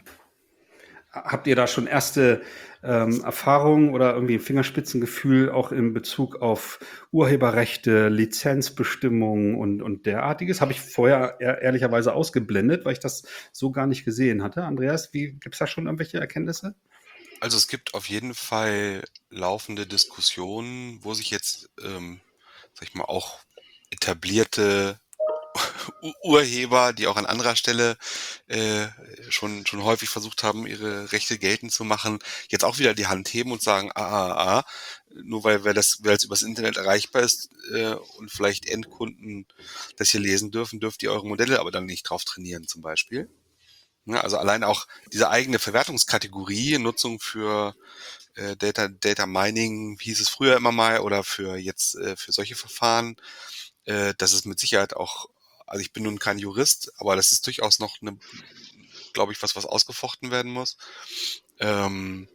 Habt ihr da schon erste ähm, Erfahrungen oder irgendwie ein Fingerspitzengefühl auch in Bezug auf Urheberrechte, Lizenzbestimmungen und, und derartiges? Habe ich vorher ehr- ehrlicherweise ausgeblendet, weil ich das so gar nicht gesehen hatte. Andreas, wie gibt's da schon irgendwelche Erkenntnisse? Also es gibt auf jeden Fall laufende Diskussionen, wo sich jetzt, ähm, sag ich mal, auch etablierte U- Urheber, die auch an anderer Stelle äh, schon schon häufig versucht haben, ihre Rechte geltend zu machen, jetzt auch wieder die Hand heben und sagen, ah, ah, ah, nur weil, weil das, weil es übers Internet erreichbar ist äh, und vielleicht Endkunden das hier lesen dürfen, dürft ihr eure Modelle aber dann nicht drauf trainieren zum Beispiel. Ja, also allein auch diese eigene Verwertungskategorie, Nutzung für äh, Data, Data Mining, hieß es früher immer mal, oder für jetzt äh, für solche Verfahren, äh, das ist mit Sicherheit auch, also ich bin nun kein Jurist, aber das ist durchaus noch eine, glaube ich, was, was ausgefochten werden muss. Ähm,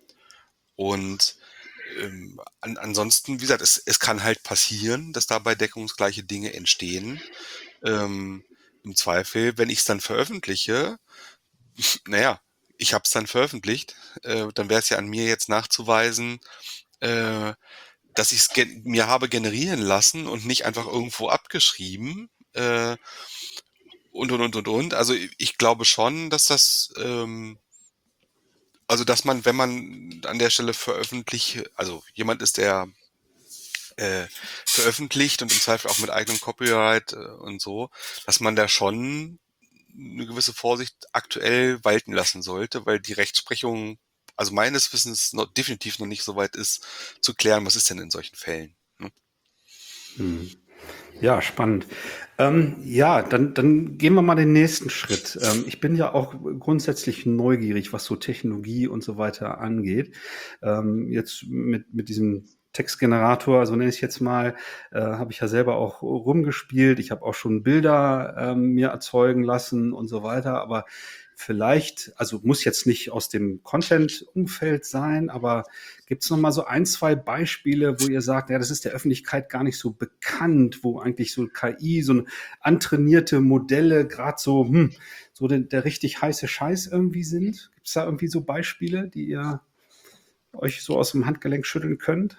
und ähm, an, ansonsten, wie gesagt, es, es kann halt passieren, dass dabei deckungsgleiche Dinge entstehen. Ähm, Im Zweifel, wenn ich es dann veröffentliche, naja, ich habe es dann veröffentlicht, äh, dann wäre es ja an mir jetzt nachzuweisen, äh, dass ich es mir habe generieren lassen und nicht einfach irgendwo abgeschrieben. Äh, und, und, und, und, und. Also ich glaube schon, dass das, ähm, also dass man, wenn man an der Stelle veröffentlicht, also jemand ist, der äh, veröffentlicht und im Zweifel auch mit eigenem Copyright äh, und so, dass man da schon eine gewisse Vorsicht aktuell walten lassen sollte, weil die Rechtsprechung, also meines Wissens noch, definitiv noch nicht so weit ist, zu klären, was ist denn in solchen Fällen. Ne? Hm. Ja, spannend. Ähm, ja, dann, dann gehen wir mal den nächsten Schritt. Ähm, ich bin ja auch grundsätzlich neugierig, was so Technologie und so weiter angeht. Ähm, jetzt mit, mit diesem Textgenerator, so nenne ich es jetzt mal, äh, habe ich ja selber auch rumgespielt. Ich habe auch schon Bilder ähm, mir erzeugen lassen und so weiter. Aber vielleicht, also muss jetzt nicht aus dem Content-Umfeld sein, aber gibt es noch mal so ein, zwei Beispiele, wo ihr sagt, ja, das ist der Öffentlichkeit gar nicht so bekannt, wo eigentlich so K I, so antrainierte Modelle gerade so, hm, so der, der richtig heiße Scheiß irgendwie sind? Gibt es da irgendwie so Beispiele, die ihr euch so aus dem Handgelenk schütteln könnt?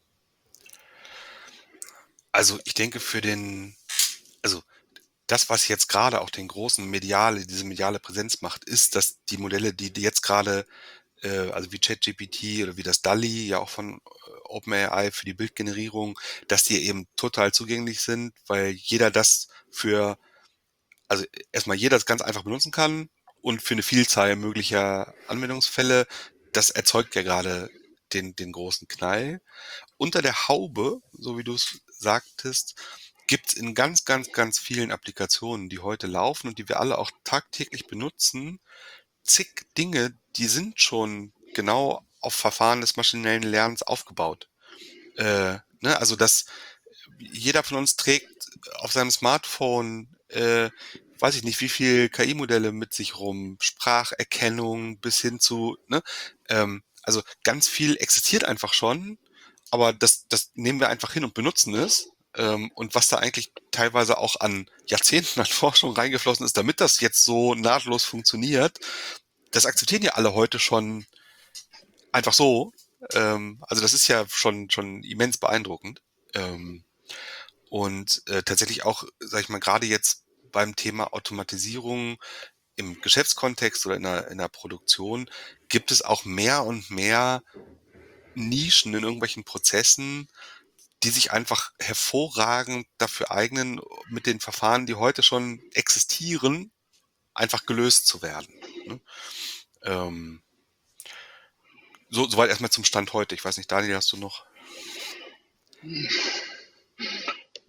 Also ich denke für den, also das, was jetzt gerade auch den großen mediale, diese mediale Präsenz macht, ist, dass die Modelle, die, die jetzt gerade, äh, also wie ChatGPT oder wie das DALL-E, ja auch von äh, OpenAI für die Bildgenerierung, dass die eben total zugänglich sind, weil jeder das für, also erstmal jeder das ganz einfach benutzen kann und für eine Vielzahl möglicher Anwendungsfälle. Das erzeugt ja gerade den, den großen Knall. Unter der Haube, so wie du es sagtest, gibt's in ganz, ganz, ganz vielen Applikationen, die heute laufen und die wir alle auch tagtäglich benutzen, zig Dinge, die sind schon genau auf Verfahren des maschinellen Lernens aufgebaut. Äh, ne, also dass jeder von uns trägt auf seinem Smartphone, äh, weiß ich nicht, wie viel K I-Modelle mit sich rum, Spracherkennung bis hin zu, ne, ähm, also ganz viel existiert einfach schon, aber das, das nehmen wir einfach hin und benutzen es. Ähm, und was da eigentlich teilweise auch an Jahrzehnten an Forschung reingeflossen ist, damit das jetzt so nahtlos funktioniert, das akzeptieren ja alle heute schon einfach so. Ähm, also das ist ja schon, schon immens beeindruckend. Ähm, und äh, tatsächlich auch, sag ich mal, gerade jetzt beim Thema Automatisierung im Geschäftskontext oder in der, in der Produktion gibt es auch mehr und mehr Nischen in irgendwelchen Prozessen, die sich einfach hervorragend dafür eignen, mit den Verfahren, die heute schon existieren, einfach gelöst zu werden. Ne? Ähm, so, soweit erstmal zum Stand heute. Ich weiß nicht, Daniel, hast du noch?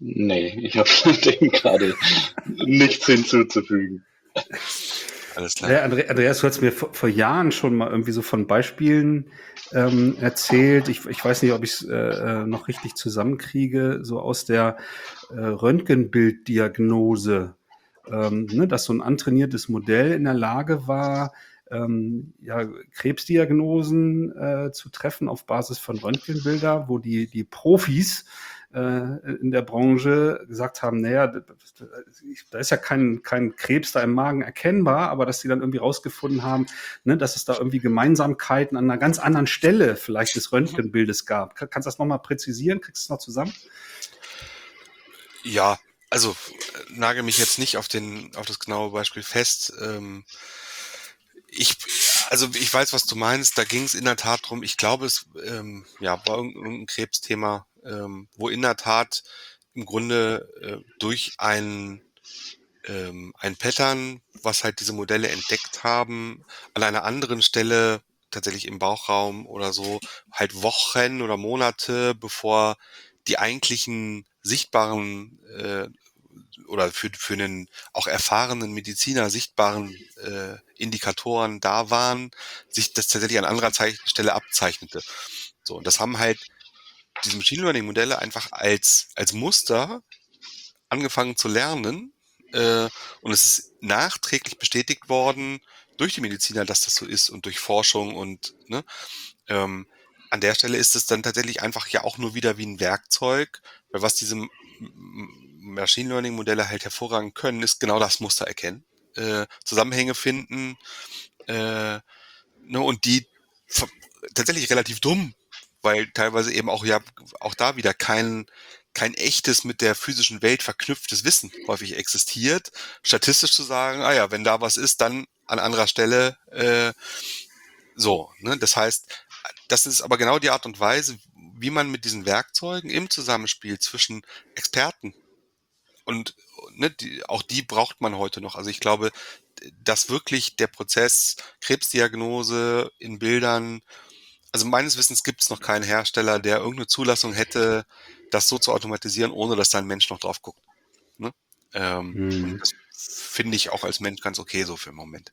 Nee, ich habe dem gerade nichts hinzuzufügen. Alles klar. Ja, Andre- Andreas, du hast mir vor, vor Jahren schon mal irgendwie so von Beispielen ähm, erzählt. Ich, ich weiß nicht, ob ich es äh, äh, noch richtig zusammenkriege, so aus der äh, Röntgenbilddiagnose, ähm, ne, dass so ein antrainiertes Modell in der Lage war, ähm, ja, Krebsdiagnosen äh, zu treffen auf Basis von Röntgenbilder, wo die, die Profis äh, in der Branche gesagt haben, naja, da da ist ja kein, kein Krebs da im Magen erkennbar, aber dass sie dann irgendwie rausgefunden haben, ne, dass es da irgendwie Gemeinsamkeiten an einer ganz anderen Stelle vielleicht des Röntgenbildes gab. Kann- Kannst du das nochmal präzisieren? Kriegst du es noch zusammen? Ja, also äh, nagel mich jetzt nicht auf den auf das genaue Beispiel fest. Ähm, ich also ich weiß, was du meinst. Da ging es in der Tat drum. Ich glaube, es ähm, ja war irgend- irgendein Krebsthema, ähm, wo in der Tat im Grunde äh, durch ein ähm, ein Pattern, was halt diese Modelle entdeckt haben, an einer anderen Stelle tatsächlich im Bauchraum oder so, halt Wochen oder Monate bevor die eigentlichen sichtbaren äh, oder für, für einen auch erfahrenen Mediziner sichtbaren äh, Indikatoren da waren, sich das tatsächlich an anderer Zeich Stelle abzeichnete. So, und das haben halt diese Machine Learning Modelle einfach als, als Muster angefangen zu lernen, äh, und es ist nachträglich bestätigt worden durch die Mediziner, dass das so ist und durch Forschung und ne, ähm, an der Stelle ist es dann tatsächlich einfach ja auch nur wieder wie ein Werkzeug, weil was diese M- M- Machine Learning Modelle halt hervorragend können, ist genau das Muster erkennen, äh, Zusammenhänge finden, äh, ne, und die ver- tatsächlich relativ dumm, weil teilweise eben auch ja auch da wieder kein kein echtes mit der physischen Welt verknüpftes Wissen häufig existiert, statistisch zu sagen, ah ja, wenn da was ist, dann an anderer Stelle äh, so. Ne? Das heißt, das ist aber genau die Art und Weise, wie man mit diesen Werkzeugen im Zusammenspiel zwischen Experten und ne, die, auch die braucht man heute noch. Also ich glaube, dass wirklich der Prozess Krebsdiagnose in Bildern, also meines Wissens gibt es noch keinen Hersteller, der irgendeine Zulassung hätte, das so zu automatisieren, ohne dass da ein Mensch noch drauf guckt. Ne? Ähm, und Hm. das finde ich auch als Mensch ganz okay so für den Moment.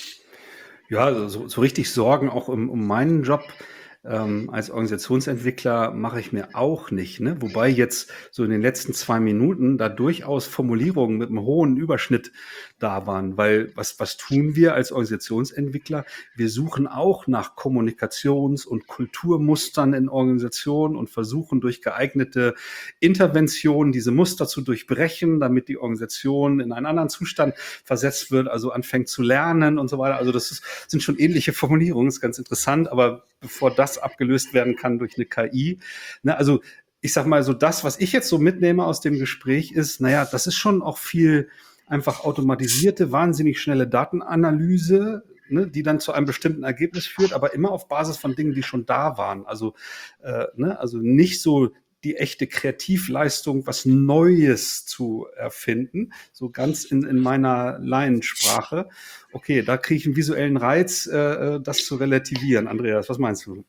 Ja, also so, so richtig Sorgen auch um, um meinen Job ähm, als Organisationsentwickler mache ich mir auch nicht. Ne? Wobei jetzt so in den letzten zwei Minuten da durchaus Formulierungen mit einem hohen Überschnitt da waren. Weil was, was tun wir als Organisationsentwickler? Wir suchen auch nach Kommunikations- und Kulturmustern in Organisationen und versuchen durch geeignete Interventionen diese Muster zu durchbrechen, damit die Organisation in einen anderen Zustand versetzt wird, also anfängt zu lernen und so weiter. Also das ist, sind schon ähnliche Formulierungen, ist ganz interessant, aber bevor das abgelöst werden kann durch eine K I, ne, also ich sag mal so, das, was ich jetzt so mitnehme aus dem Gespräch ist, naja, das ist schon auch viel einfach automatisierte, wahnsinnig schnelle Datenanalyse, ne, die dann zu einem bestimmten Ergebnis führt, aber immer auf Basis von Dingen, die schon da waren. Also, äh, ne, also nicht so die echte Kreativleistung, was Neues zu erfinden, so ganz in, in meiner Laiensprache. Okay, da kriege ich einen visuellen Reiz, äh, das zu relativieren. Andreas, was meinst du?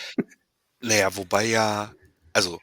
Naja, wobei ja, also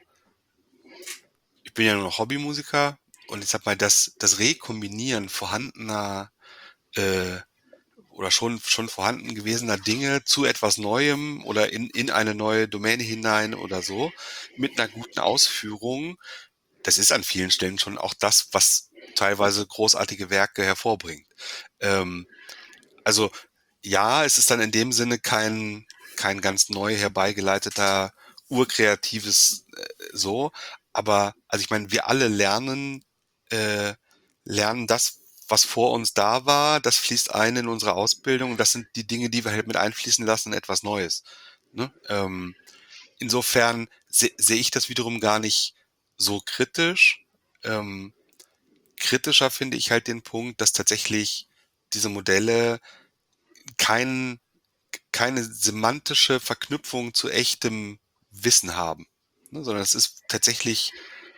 ich bin ja nur noch Hobbymusiker und ich sag mal, das, das Rekombinieren vorhandener äh, oder schon, schon vorhanden gewesener Dinge zu etwas Neuem oder in, in eine neue Domäne hinein oder so, mit einer guten Ausführung, das ist an vielen Stellen schon auch das, was teilweise großartige Werke hervorbringt. Ähm, also ja, es ist dann in dem Sinne kein, kein ganz neu herbeigeleiteter, urkreatives äh, so, aber also ich meine, wir alle lernen, äh, lernen das, was vor uns da war, das fließt ein in unsere Ausbildung. Das sind die Dinge, die wir halt mit einfließen lassen in etwas Neues. Ne? Ähm, insofern se sehe ich das wiederum gar nicht so kritisch. Ähm, kritischer finde ich halt den Punkt, dass tatsächlich diese Modelle kein, keine semantische Verknüpfung zu echtem Wissen haben, ne? Sondern es ist tatsächlich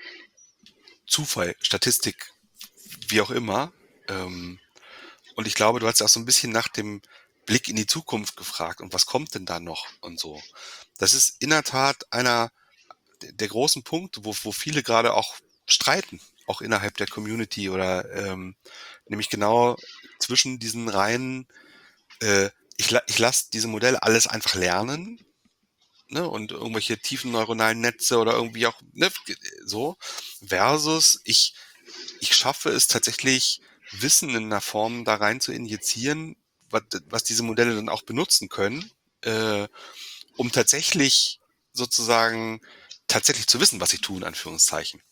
Zufall, Statistik, wie auch immer. Ähm, Und ich glaube, du hast ja auch so ein bisschen nach dem Blick in die Zukunft gefragt und was kommt denn da noch und so. Das ist in der Tat einer der großen Punkte, wo, wo viele gerade auch streiten, auch innerhalb der Community oder ähm, nämlich genau zwischen diesen Reihen, äh, ich, la- ich lasse diese Modelle alles einfach lernen, ne, und irgendwelche tiefen neuronalen Netze oder irgendwie auch, ne, so, versus ich, ich schaffe es tatsächlich, Wissen in einer Form da rein zu injizieren, was, was diese Modelle dann auch benutzen können, äh, um tatsächlich sozusagen tatsächlich zu wissen, was sie tun, in Anführungszeichen.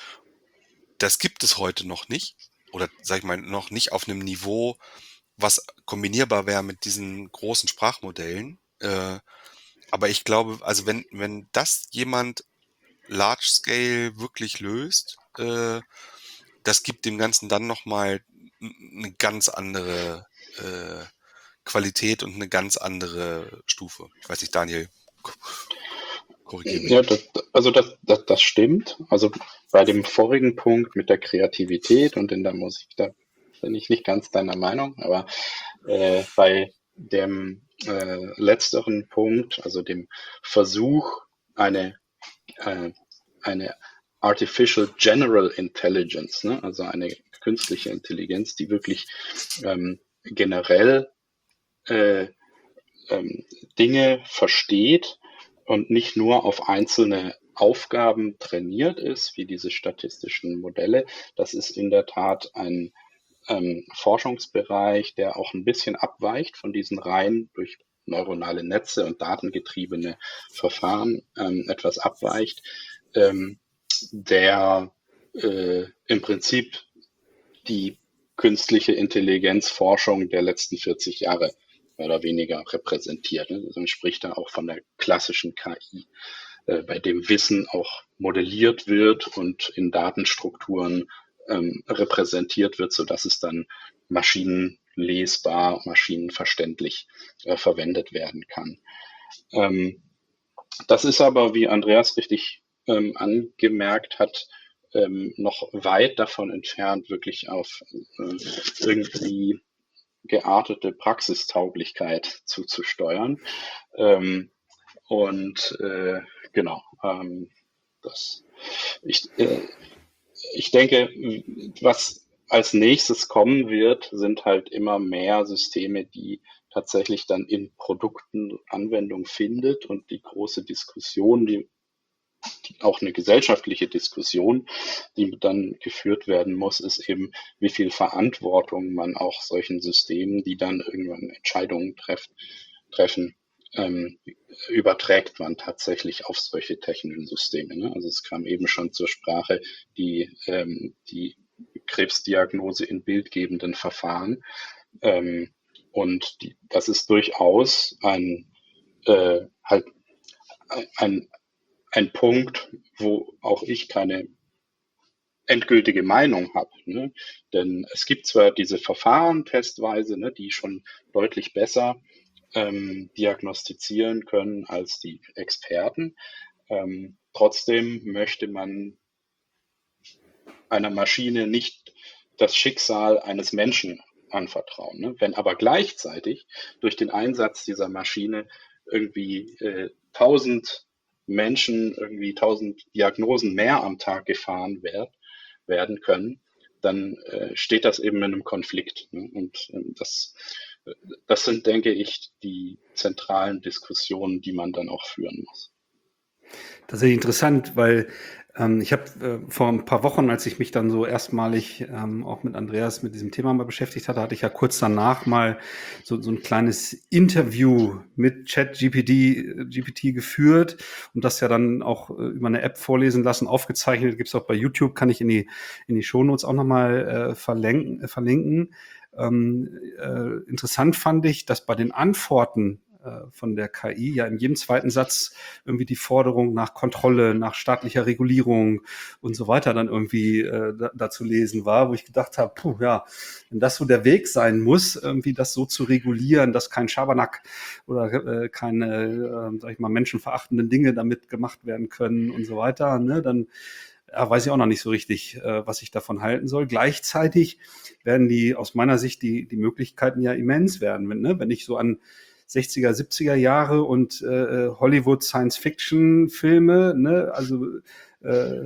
Das gibt es heute noch nicht, oder sag ich mal, noch nicht auf einem Niveau, was kombinierbar wäre mit diesen großen Sprachmodellen. Äh, aber ich glaube, also wenn, wenn das jemand large scale wirklich löst, äh, das gibt dem Ganzen dann nochmal eine ganz andere äh, Qualität und eine ganz andere Stufe. Ich weiß nicht, Daniel, korrigiere mich. Ja, das, also das, das, das stimmt. Also bei dem vorigen Punkt mit der Kreativität und in der Musik, da bin ich nicht ganz deiner Meinung, aber äh, bei dem äh, letzteren Punkt, also dem Versuch, eine, äh, eine Artificial General Intelligence, ne, also eine künstliche Intelligenz, die wirklich ähm, generell äh, ähm, Dinge versteht und nicht nur auf einzelne Aufgaben trainiert ist, wie diese statistischen Modelle. Das ist in der Tat ein ähm, Forschungsbereich, der auch ein bisschen abweicht von diesen rein durch neuronale Netze und datengetriebene Verfahren ähm, etwas abweicht, ähm, der äh, im Prinzip die künstliche Intelligenzforschung der letzten vierzig Jahre mehr oder weniger repräsentiert. Also man spricht da auch von der klassischen K I, äh, bei dem Wissen auch modelliert wird und in Datenstrukturen ähm, repräsentiert wird, sodass es dann maschinenlesbar, maschinenverständlich äh, verwendet werden kann. Ähm, das ist aber, wie Andreas richtig ähm, angemerkt hat, ähm, noch weit davon entfernt, wirklich auf äh, irgendwie geartete Praxistauglichkeit zuzusteuern. Ähm, und äh, genau, ähm, das, ich, äh, ich denke, was als nächstes kommen wird, sind halt immer mehr Systeme, die tatsächlich dann in Produkten Anwendung findet und die große Diskussion, die auch eine gesellschaftliche Diskussion, die dann geführt werden muss, ist eben, wie viel Verantwortung man auch solchen Systemen, die dann irgendwann Entscheidungen treffen, treffen ähm, überträgt man tatsächlich auf solche technischen Systeme. Ne? Also es kam eben schon zur Sprache, die, ähm, die Krebsdiagnose in bildgebenden Verfahren. Ähm, und die, das ist durchaus ein, äh, halt ein, ein Punkt, wo auch ich keine endgültige Meinung habe. Ne? Denn es gibt zwar diese Verfahren testweise, ne, die schon deutlich besser ähm, diagnostizieren können als die Experten. Ähm, trotzdem möchte man einer Maschine nicht das Schicksal eines Menschen anvertrauen. Ne? Wenn aber gleichzeitig durch den Einsatz dieser Maschine irgendwie äh, tausend Menschen, irgendwie tausend Diagnosen mehr am Tag gefahren werd, werden können, dann äh, steht das eben in einem Konflikt. Ne? Und ähm, das, das sind, denke ich, die zentralen Diskussionen, die man dann auch führen muss. Tatsächlich interessant, weil ähm, ich habe äh, vor ein paar Wochen, als ich mich dann so erstmalig ähm, auch mit Andreas mit diesem Thema mal beschäftigt hatte, hatte ich ja kurz danach mal so, so ein kleines Interview mit ChatGPT G P T geführt und das ja dann auch äh, über eine App vorlesen lassen, aufgezeichnet, gibt's auch bei YouTube, kann ich in die in die Shownotes auch nochmal äh, verlinken. Äh, verlinken. Ähm, äh, interessant fand ich, dass bei den Antworten von der K I ja in jedem zweiten Satz irgendwie die Forderung nach Kontrolle, nach staatlicher Regulierung und so weiter dann irgendwie äh, da, da zu lesen war, wo ich gedacht habe, puh, ja, wenn das so der Weg sein muss, irgendwie das so zu regulieren, dass kein Schabernack oder äh, keine, äh, sag ich mal, menschenverachtenden Dinge damit gemacht werden können und so weiter, ne, dann ja, weiß ich auch noch nicht so richtig, äh, was ich davon halten soll. Gleichzeitig werden die aus meiner Sicht die, die Möglichkeiten ja immens werden, wenn, ne, wenn ich so an sechziger, siebziger Jahre und äh, Hollywood Science-Fiction-Filme, ne, also äh,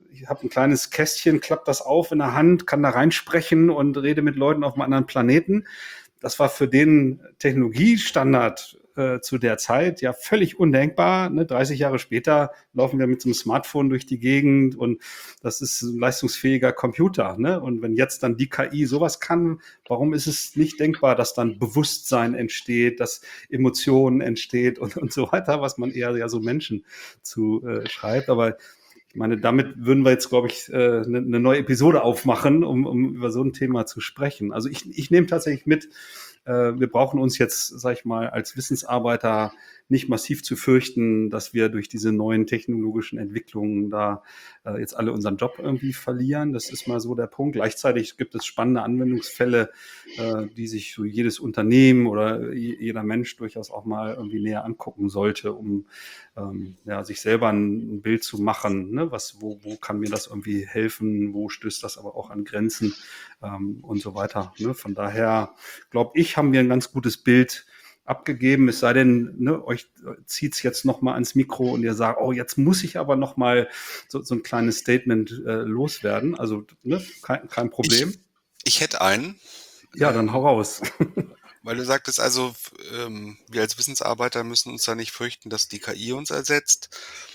ich habe ein kleines Kästchen, klappe das auf in der Hand, kann da reinsprechen und rede mit Leuten auf einem anderen Planeten. Das war für den Technologiestandard äh, zu der Zeit ja völlig undenkbar. Ne? dreißig Jahre später laufen wir mit so einem Smartphone durch die Gegend und das ist ein leistungsfähiger Computer. Ne? Und wenn jetzt dann die K I sowas kann, warum ist es nicht denkbar, dass dann Bewusstsein entsteht, dass Emotionen entsteht und, und so weiter, was man eher ja so Menschen zu äh, schreibt. Aber ich meine, damit würden wir jetzt, glaube ich, eine, eine neue Episode aufmachen, um, um über so ein Thema zu sprechen. Also ich, ich nehme tatsächlich mit, äh, wir brauchen uns jetzt, sag ich mal, als Wissensarbeiter nicht massiv zu fürchten, dass wir durch diese neuen technologischen Entwicklungen da äh, jetzt alle unseren Job irgendwie verlieren. Das ist mal so der Punkt. Gleichzeitig gibt es spannende Anwendungsfälle, äh, die sich so jedes Unternehmen oder jeder Mensch durchaus auch mal irgendwie näher angucken sollte, um ähm, ja, sich selber ein, ein Bild zu machen. Ne? Was, wo, wo kann mir das irgendwie helfen? Wo stößt das aber auch an Grenzen ähm, und so weiter? Ne? Von daher, glaube ich, haben wir ein ganz gutes Bild abgegeben, es sei denn, ne, euch zieht's jetzt noch mal ans Mikro und ihr sagt, oh, jetzt muss ich aber noch mal so, so ein kleines Statement äh, loswerden. Also ne, kein, kein Problem. Ich, ich hätte einen. Ja, dann hau raus. Weil du sagtest also, ähm, wir als Wissensarbeiter müssen uns da nicht fürchten, dass die K I uns ersetzt.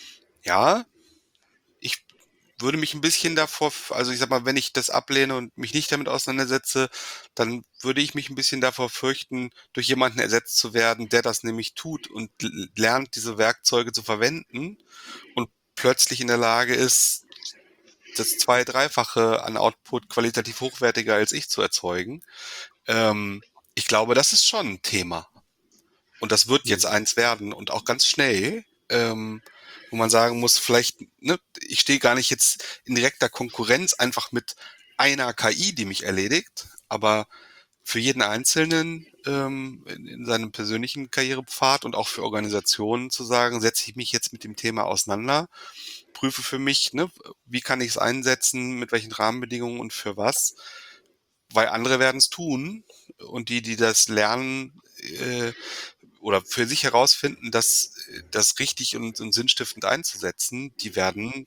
Ja, ich würde mich ein bisschen davor, also ich sag mal, wenn ich das ablehne und mich nicht damit auseinandersetze, dann würde ich mich ein bisschen davor fürchten, durch jemanden ersetzt zu werden, der das nämlich tut und lernt, diese Werkzeuge zu verwenden und plötzlich in der Lage ist, das zwei-, dreifache an Output qualitativ hochwertiger als ich zu erzeugen. Ähm, ich glaube, das ist schon ein Thema. Und das wird jetzt eins werden und auch ganz schnell, ähm, wo man sagen muss, vielleicht, ne, ich stehe gar nicht jetzt in direkter Konkurrenz einfach mit einer K I, die mich erledigt, aber für jeden Einzelnen ähm, in, in seinem persönlichen Karrierepfad und auch für Organisationen zu sagen, setze ich mich jetzt mit dem Thema auseinander, prüfe für mich, ne, wie kann ich es einsetzen, mit welchen Rahmenbedingungen und für was, weil andere werden es tun und die, die das lernen, äh, oder für sich herausfinden, dass das richtig und, und sinnstiftend einzusetzen, die werden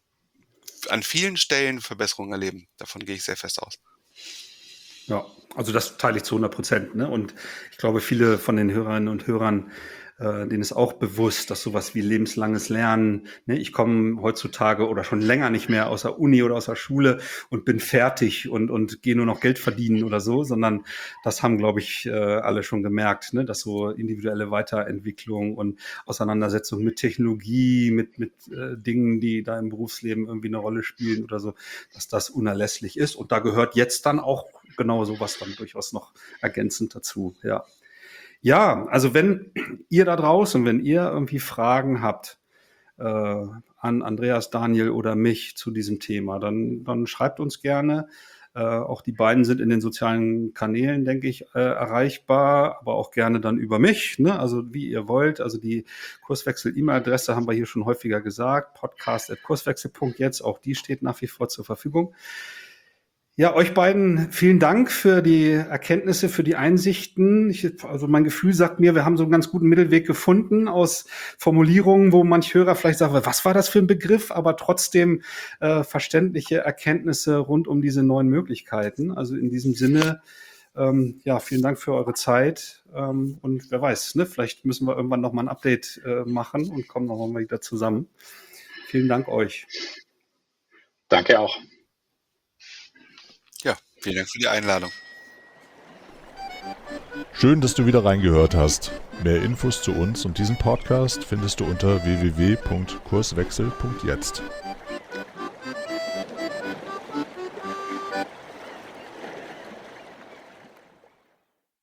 an vielen Stellen Verbesserungen erleben. Davon gehe ich sehr fest aus. Ja, also das teile ich zu hundert Prozent. Ne? Und ich glaube, viele von den Hörerinnen und Hörern, äh, denen ist auch bewusst, dass sowas wie lebenslanges Lernen, ne? Ich komme heutzutage oder schon länger nicht mehr aus der Uni oder aus der Schule und bin fertig und, und gehe nur noch Geld verdienen oder so, sondern das haben, glaube ich, äh, alle schon gemerkt, ne? Dass so individuelle Weiterentwicklung und Auseinandersetzung mit Technologie, mit, mit äh, Dingen, die da im Berufsleben irgendwie eine Rolle spielen oder so, dass das unerlässlich ist. Und da gehört jetzt dann auch genau sowas dann durchaus noch ergänzend dazu, ja. Ja, also wenn ihr da draußen, wenn ihr irgendwie Fragen habt äh, an Andreas, Daniel oder mich zu diesem Thema, dann, dann schreibt uns gerne. Äh, auch die beiden sind in den sozialen Kanälen, denke ich, äh, erreichbar, aber auch gerne dann über mich, ne? Also wie ihr wollt. Also die Kurswechsel-E-Mail-Adresse haben wir hier schon häufiger gesagt, podcast at kurswechsel punkt jetzt, auch die steht nach wie vor zur Verfügung. Ja, euch beiden vielen Dank für die Erkenntnisse, für die Einsichten. Ich, also mein Gefühl sagt mir, wir haben so einen ganz guten Mittelweg gefunden aus Formulierungen, wo manch Hörer vielleicht sagt, was war das für ein Begriff, aber trotzdem äh, verständliche Erkenntnisse rund um diese neuen Möglichkeiten. Also in diesem Sinne, ähm, ja, vielen Dank für eure Zeit. Ähm, und wer weiß, ne, vielleicht müssen wir irgendwann noch mal ein Update äh, machen und kommen noch mal wieder zusammen. Vielen Dank euch. Danke auch. Ja, vielen Dank für die Einladung. Schön, dass du wieder reingehört hast. Mehr Infos zu uns und diesem Podcast findest du unter w w w punkt kurswechsel punkt jetzt.